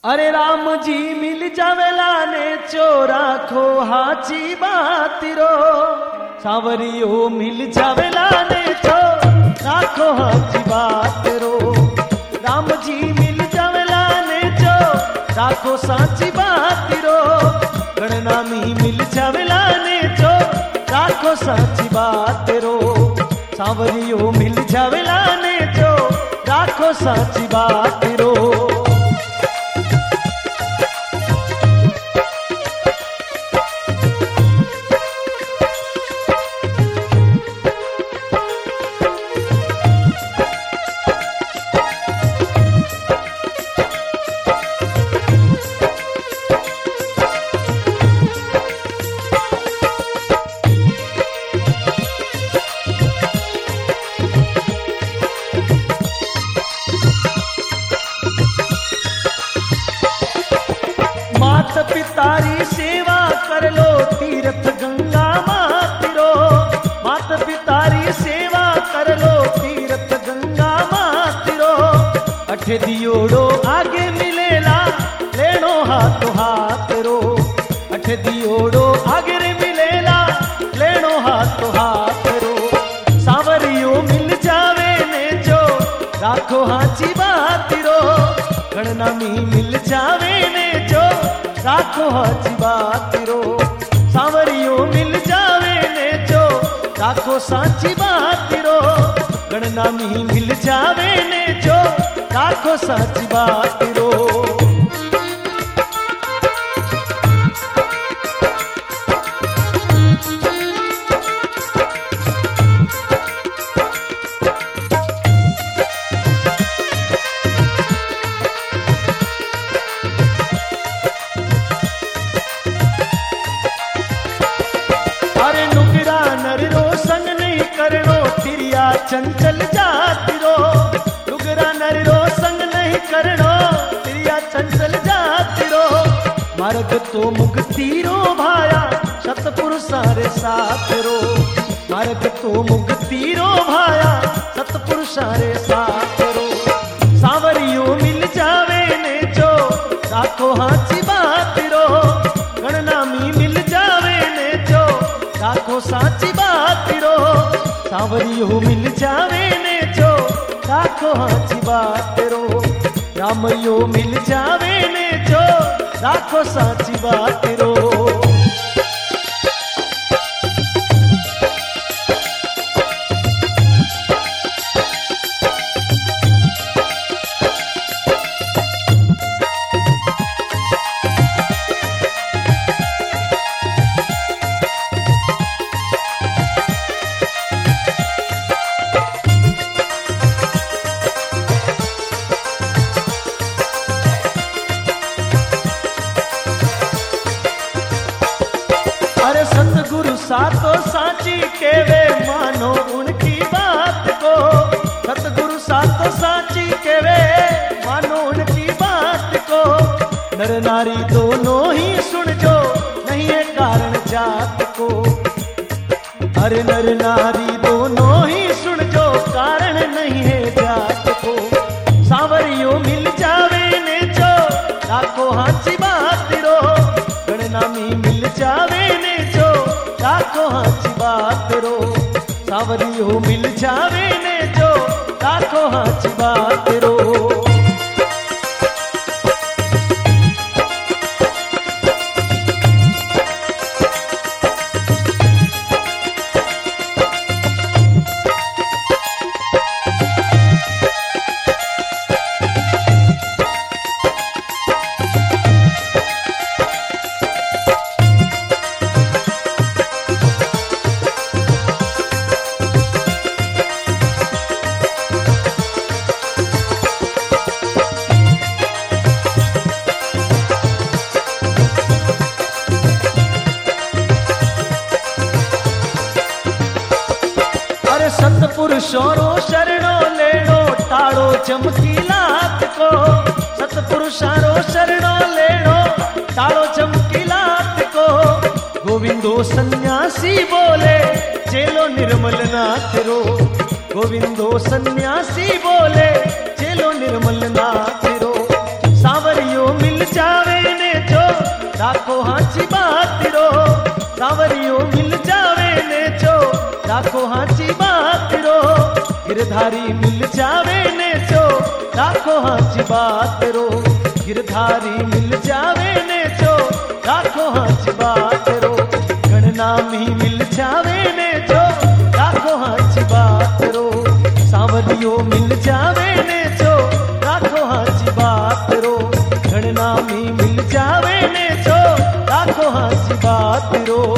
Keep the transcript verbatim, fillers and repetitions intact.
अरे राम जी मिल जावेला ने चोरा खो हाची बातिरो सावरियो मिल जावेला ने चोरा खो हाची बातिरो राम जी मिल जावेला ने चोरा खो साची बातिरो गणनामी मिल जावेला ने चोरा खो साची बातिरो सावरियो मिल जावेला ने चोरा खो साची बातिरो। मात पितारी सेवा कर लो तीर्थ गंगा मातिरो मात पितारी सेवा कर लो तीर्थ गंगा मातिरो अठे दियोड़ो आगे मिलेला लेनो हाथो हाथरो अठे दियोड़ो आगे रे मिलेला लेनो हाथो हाथरो सावरियो मिल जावे ने जो राखो हाची बातिरो गणनामी मिल जावे ने जो राखो हाची बातिरो सावरियो मिल जावे ने जो राखो साची बातिरो गणनामी मिल जावे ने जो राखो साची बातिरो। चंचल जातिरो लुगरा नरिरो संग नहीं करनो तिरिया चंचल जातिरो मार्ग तो मुक्तिरो भाया सतपुरुषारे साथरो मार्ग तो मुक्तिरो भाया सतपुरुषारे साथरो सावरियो मिल जावे ने जो राखो हाची बातिरो गणनामी मिल जावे ने जो राखो साची बातिरो सावरियो मिल जावे ने जो राखो हाची बातिरो रामयो मिल जावे ने जो राखो साची बातिरो। अरे सतगुरु सातो साची केवे मानो उनकी बात को सतगुरु सातो साची केवे मानो उनकी बात को नर नारी दोनों ही सुन जो नहीं है कारण जात को अरे नर नारी दोनों ही सुन जो कारण नहीं है जात को सावरियो मिल जावे ने जो राखो हाची बातिरो गणनामी मिल जावे ने जो राखो हाची बातिरो सावरियो मिल जावे ने जो राखो हाची बातिरो। सतपुरुषों शरणो लेनो टाड़ो चमकी लात को सतपुरुषों शरणो लेनो टाड़ो चमकी लात को गोविंदो सन्यासी बोले चेलो निर्मल नाथ रो गोविंदो सन्यासी बोले चेलो निर्मल नाथ रो सावरियो मिल हाची बात रो सांवरियो मिल जावे ने चो राखो हाची बात रो गिरधारी मिल जावे ने चो राखो हाची बात रो गिरधारी मिल जावे ने चो राखो हाची बात रो गणनामी मिल जावे ने चो राखो हाची बात रो सांवरियो मिल जावे ने चो राखो हाची बात रो गणनामी मिल जावे ने चो राखो हाची बात रो।